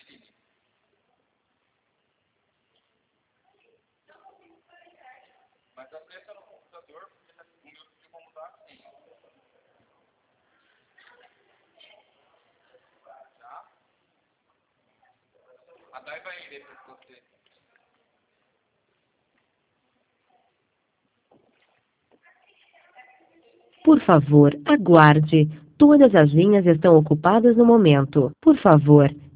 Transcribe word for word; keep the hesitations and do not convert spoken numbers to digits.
Mas acessa no computador, porque o meu de como tá assim. Tá? A Dai vai ler pra você. Por favor, aguarde. Todas as linhas estão ocupadas no momento. Por favor,